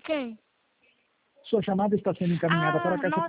quem? Sua chamada está sendo encaminhada para a caixa